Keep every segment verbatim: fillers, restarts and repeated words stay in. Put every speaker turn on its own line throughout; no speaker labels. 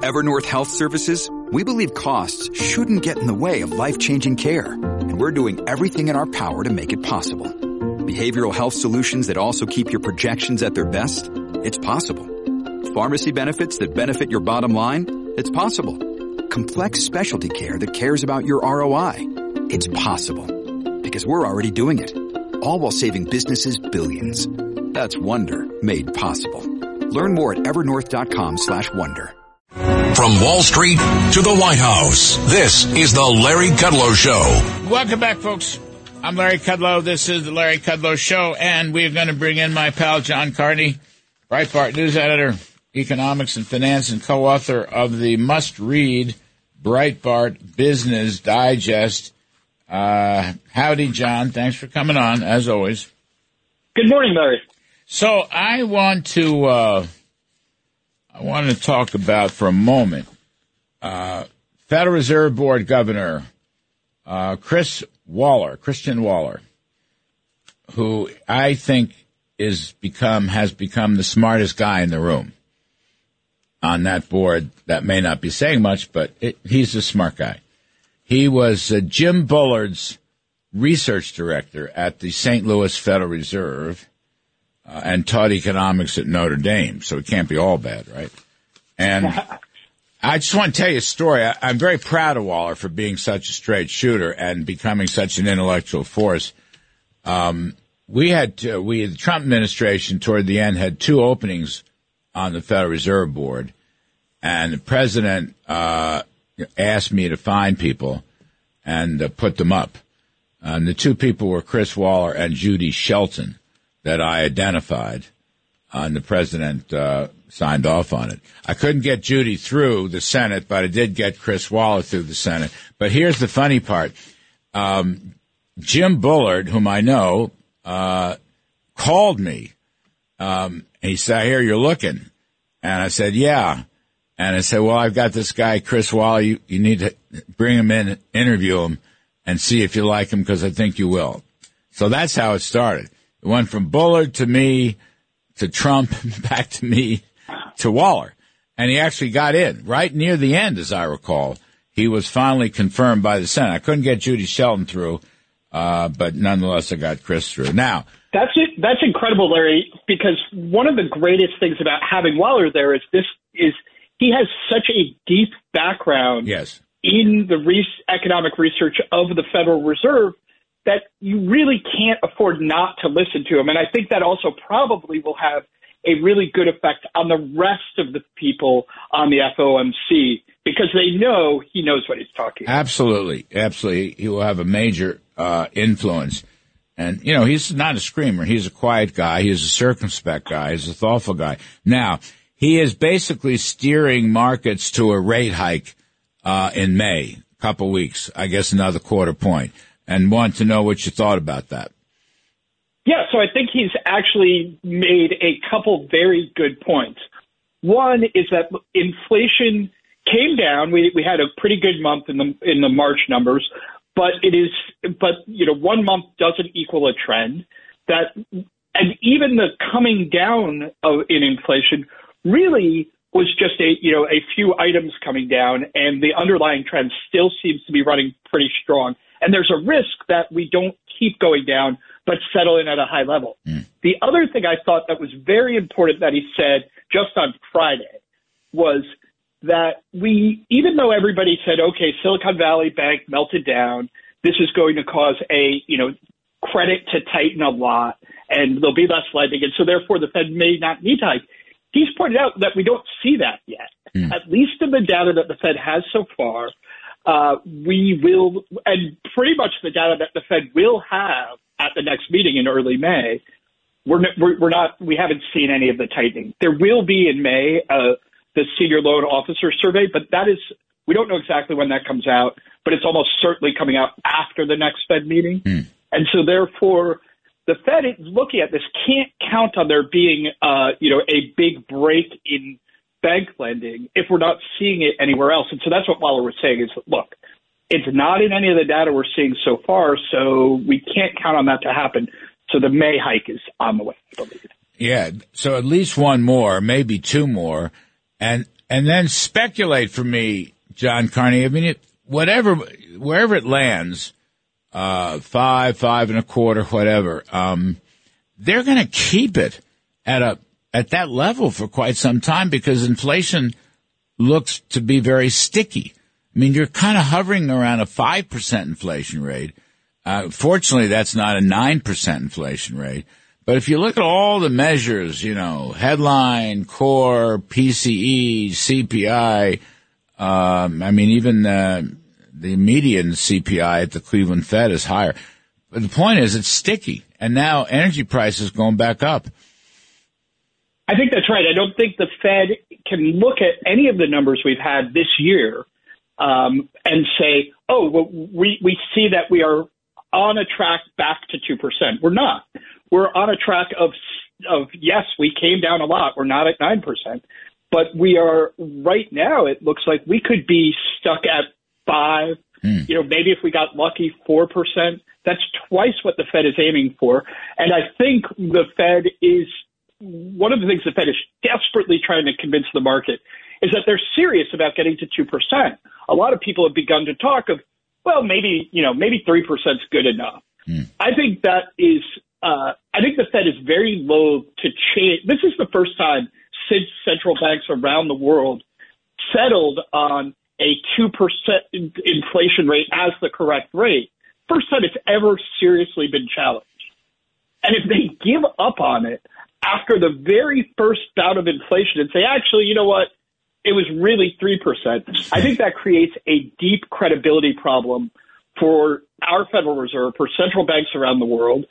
At Evernorth Health Services, we believe costs shouldn't get in the way of life-changing care, and we're doing everything in our power to make it possible. Behavioral health solutions that also keep your projections at their best? It's possible. Pharmacy benefits that benefit your bottom line? It's possible. Complex specialty care that cares about your R O I? It's possible. Because we're already doing it. All while saving businesses billions. That's Wonder made possible. Learn more at evernorth.com slash wonder.
From Wall Street to the White House, this is the Larry Kudlow Show.
Welcome back, folks. I'm Larry Kudlow. This is the Larry Kudlow Show, and we're going to bring in my pal John Carney, Breitbart news editor, economics and finance, and co-author of the must-read Breitbart Business Digest. Uh, howdy, John. Thanks for coming on, as always.
Good morning, Larry.
So I want to uh, I want to talk about for a moment uh, Federal Reserve Board Governor uh, Chris Waller, Christian Waller, who I think is become has become the smartest guy in the room on that board. That may not be saying much, but it, he's a smart guy. He was uh, Jim Bullard's research director at the Saint Louis Federal Reserve uh, and taught economics at Notre Dame, so it can't be all bad, right? And I just want to tell you a story. I, I'm very proud of Waller for being such a straight shooter and becoming such an intellectual force. Um, we had to, we the Trump administration toward the end had two openings on the Federal Reserve Board, and the president uh, asked me to find people and uh, put them up. And the two people were Chris Waller and Judy Shelton that I identified, uh, and the president uh, signed off on it. I couldn't get Judy through the Senate, but I did get Chris Waller through the Senate. But here's the funny part. Um, Jim Bullard, whom I know, uh, called me. Um, he said, I hear you're looking. And I said, yeah. And I said, well, I've got this guy, Chris Waller. You, you need to bring him in, interview him, and see if you like him, because I think you will. So that's how it started. It went from Bullard to me to Trump, back to me to Waller. And he actually got in right near the end, as I recall. He was finally confirmed by the Senate. I couldn't get Judy Shelton through, uh, but nonetheless, I got Chris through. Now,
That's it. That's incredible, Larry, because one of the greatest things about having Waller there is this is he has such a deep background
yes.
in the re- economic research of the Federal Reserve that you really can't afford not to listen to him. And I think that also probably will have a really good effect on the rest of the people on the F O M C, because they know he knows what he's talking about.
Absolutely. Absolutely. He will have a major uh, influence. And, you know, he's not a screamer. He's a quiet guy. He's a circumspect guy. He's a thoughtful guy. Now, he is basically steering markets to a rate hike uh, in May, a couple weeks, I guess another quarter point, and want to know what you thought about that.
Yeah, so I think he's actually made a couple very good points. One is that inflation came down. We we had a pretty good month in the in the March numbers, but it is but you know one month doesn't equal a trend. That and even the coming down of in inflation really was just a you know a few items coming down, and the underlying trend still seems to be running pretty strong. And there's a risk that we don't keep going down, but settle in at a high level. Mm. The other thing I thought that was very important that he said just on Friday was that we, even though everybody said, okay, Silicon Valley Bank melted down, this is going to cause a, you know, credit to tighten a lot, and there'll be less lending, and so therefore the Fed may not need to hike. He's pointed out that we don't see that yet. Mm. At least in the data that the Fed has so far, uh, we will, and pretty much the data that the Fed will have at the next meeting in early May, we're, we're, we're not, we haven't seen any of the tightening. There will be in May uh, the senior loan officer survey, but that is, we don't know exactly when that comes out, but it's almost certainly coming out after the next Fed meeting. Mm. And so therefore, the Fed is looking at this, can't count on there being, uh, you know, a big break in bank lending if we're not seeing it anywhere else. And so that's what Waller was saying is, look, it's not in any of the data we're seeing so far, so we can't count on that to happen. So the May hike is on the way, I believe.
Yeah, so at least one more, maybe two more. And and then speculate for me, John Carney. I mean, it, whatever, wherever it lands, uh, five, five and a quarter, whatever, um, they're going to keep it at a at that level for quite some time because inflation looks to be very sticky. I mean, you're kind of hovering around a five percent inflation rate. Uh, fortunately, that's not a nine percent inflation rate. But if you look at all the measures, you know, headline, core, P C E, C P I, um, I mean, even uh, the median C P I at the Cleveland Fed is higher. But the point is it's sticky. And now energy prices going back up.
I think that's right. I don't think the Fed can look at any of the numbers we've had this year um, and say, oh, well, we, we see that we are on a track back to two percent. We're not. We're on a track of, of yes, we came down a lot. We're not at nine percent. But we are right now, it looks like we could be stuck at five. Mm. You know, maybe if we got lucky, four percent. That's twice what the Fed is aiming for. And I think the Fed is one of the things the Fed is desperately trying to convince the market is that they're serious about getting to two percent. A lot of people have begun to talk of, well, maybe, you know, maybe three percent is good enough. Mm. I think that is, uh, I think the Fed is very loath to change. This is the first time since central banks around the world settled on a two percent inflation rate as the correct rate. First time it's ever seriously been challenged. And if they give up on it after the very first bout of inflation and say, actually, you know what, it was really three percent, I think that creates a deep credibility problem for our Federal Reserve, for central banks around the world.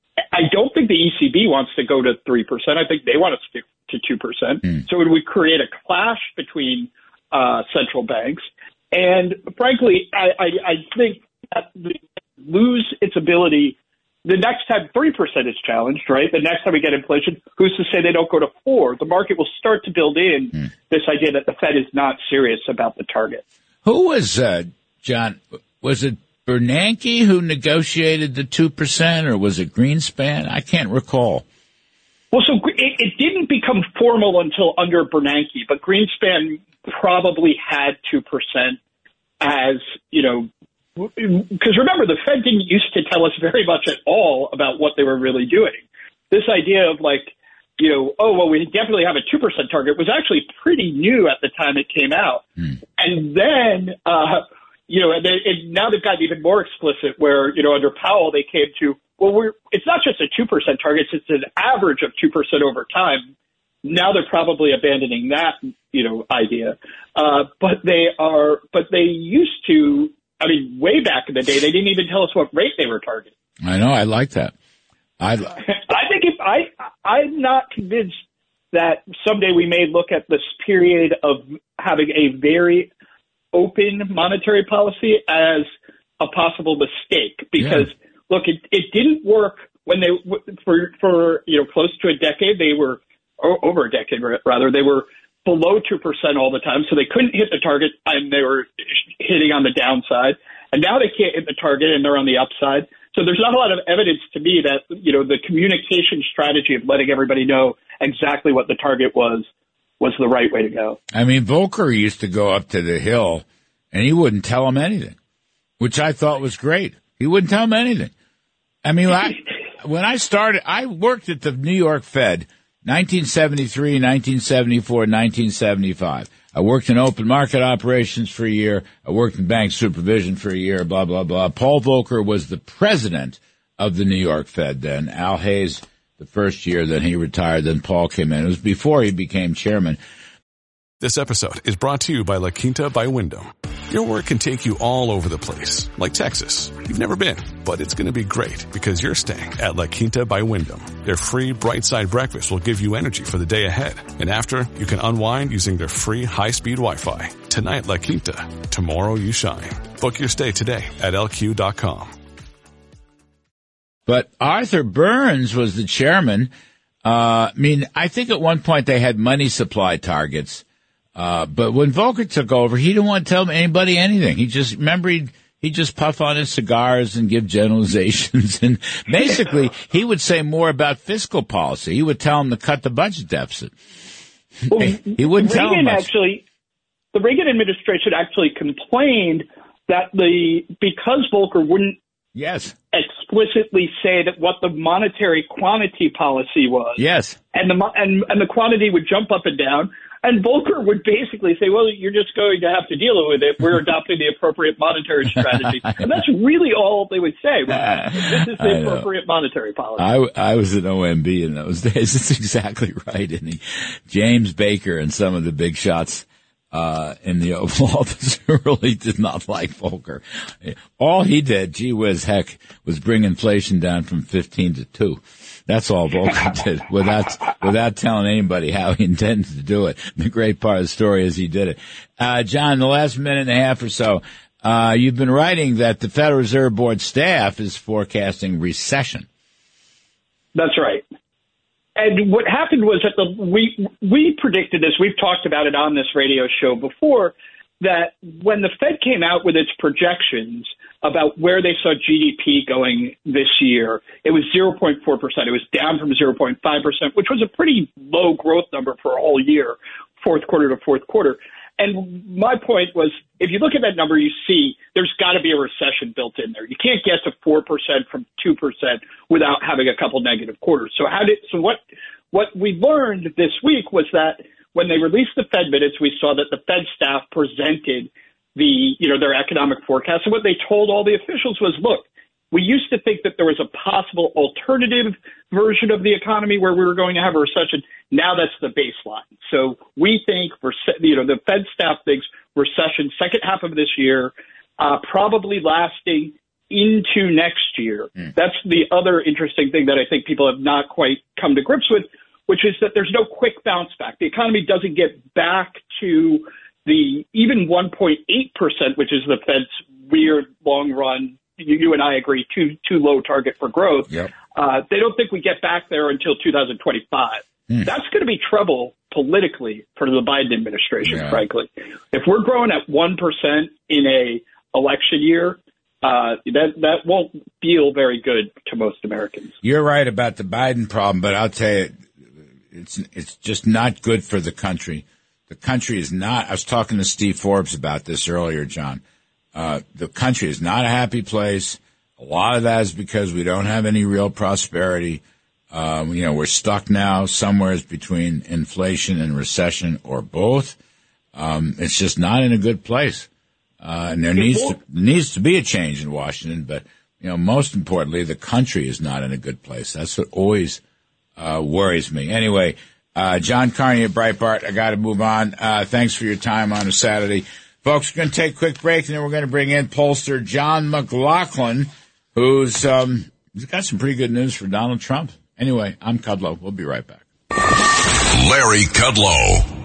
I don't think the E C B wants to go to three percent. I think they want to stick to two percent. Mm. So it would create a clash between uh, central banks. And frankly, I, I, I think that they lose its ability. The next time three percent is challenged, right? The next time we get inflation, who's to say they don't go to four? The market will start to build in mm. this idea that the Fed is not serious about the target.
Who was, uh, John, was it Bernanke who negotiated the two percent or was it Greenspan? I can't recall.
Well, so it, it didn't become formal until under Bernanke, but Greenspan probably had two percent as, you know, because remember, the Fed didn't used to tell us very much at all about what they were really doing. This idea of like, you know, oh, well, we definitely have a two percent target was actually pretty new at the time it came out. Mm. And then, uh, you know, and, they, and now they've gotten even more explicit where, you know, under Powell, they came to, well, we're it's not just a two percent target, it's an average of two percent over time. Now they're probably abandoning that, you know, idea. Uh, but they are, but they used to, I mean, way back in the day, they didn't even tell us what rate they were targeting.
I know. I like that. I,
I think if I, I'm not convinced that someday we may look at this period of having a very open monetary policy as a possible mistake. Because, yeah. look, it, it didn't work when they, for, for, you know, close to a decade, they were, or over a decade rather, they were below two percent all the time, so they couldn't hit the target, and they were hitting on the downside. And now they can't hit the target, and they're on the upside. So there's not a lot of evidence to me that, you know, the communication strategy of letting everybody know exactly what the target was was the right way to go.
I mean, Volcker used to go up to the Hill, and he wouldn't tell them anything, which I thought was great. He wouldn't tell them anything. I mean, I, when I started, I worked at the New York Fed nineteen seventy-three, nineteen seventy-four, nineteen seventy-five. I worked in open market operations for a year. I worked in bank supervision for a year, blah, blah, blah. Paul Volcker was the president of the New York Fed then. Al Hayes, the first year, then he retired, then Paul came in. It was before he became chairman.
This episode is brought to you by La Quinta by Wyndham. Your work can take you all over the place, like Texas. You've never been, but it's going to be great because you're staying at La Quinta by Wyndham. Their free Bright Side breakfast will give you energy for the day ahead. And after, you can unwind using their free high-speed Wi-Fi. Tonight, La Quinta. Tomorrow, you shine. Book your stay today at L Q dot com.
But Arthur Burns was the chairman. Uh, I mean, I think at one point they had money supply targets. Uh, but when Volcker took over, he didn't want to tell anybody anything. He just, remember, he'd, he'd just puff on his cigars and give generalizations. And basically, he would say more about fiscal policy. He would tell them to cut the budget deficit.
Well,
he wouldn't
Reagan
tell them much.
Actually, the Reagan administration actually complained that the because Volcker wouldn't
yes.
explicitly say that what the monetary quantity policy was.
Yes.
And the and and the quantity would jump up and down. And Volcker would basically say, well, you're just going to have to deal with it. We're adopting the appropriate monetary strategy. And that's really all they would say. Right? This is the appropriate monetary policy.
I, I was an O M B in those days. That's exactly right. And he, James Baker and some of the big shots uh in the Oval Office really did not like Volcker. All he did, gee whiz heck, was bring inflation down from fifteen to two. That's all Volcker did without without telling anybody how he intended to do it. The great part of the story is he did it. Uh John, the last minute and a half or so, uh you've been writing that the Federal Reserve Board staff is forecasting recession.
That's right. And what happened was that the, we we predicted this. We've talked about it on this radio show before, that when the Fed came out with its projections about where they saw G D P going this year, it was zero point four percent. It was down from zero point five percent, which was a pretty low growth number for a whole year, fourth quarter to fourth quarter. And my point was, if you look at that number, you see there's got to be a recession built in there. You can't get to four percent from two percent without having a couple negative quarters. So how did so what what we learned this week was that when they released the Fed minutes, we saw that the Fed staff presented the you know their economic forecast, and what they told all the officials was, look, we used to think that there was a possible alternative version of the economy where we were going to have a recession. Now that's the baseline. So we think, you know, the Fed staff thinks recession second half of this year, uh, probably lasting into next year. Mm. That's the other interesting thing that I think people have not quite come to grips with, which is that there's no quick bounce back. The economy doesn't get back to the even one point eight percent, which is the Fed's weird long run. You, you and I agree, too too low target for growth.
Yep.
Uh, they don't think we get back there until two thousand twenty-five. Mm. That's going to be trouble politically for the Biden administration, yeah. frankly. If we're growing at one percent in a election year, uh, that that won't feel very good to most Americans.
You're right about the Biden problem, but I'll tell you, it's it's just not good for the country. The country is not. I was talking to Steve Forbes about this earlier, John. Uh, the country is not a happy place. A lot of that is because we don't have any real prosperity. Um, you know, we're stuck now somewhere between inflation and recession or both. Um, it's just not in a good place. Uh, and there needs to, needs to be a change in Washington. But, you know, most importantly, the country is not in a good place. That's what always, uh, worries me. Anyway, uh, John Carney at Breitbart, I got to move on. Uh, thanks for your time on a Saturday. Folks, we're going to take a quick break, and then we're going to bring in pollster John McLaughlin, who's um, he's got some pretty good news for Donald Trump. Anyway, I'm Kudlow. We'll be right back.
Larry Kudlow.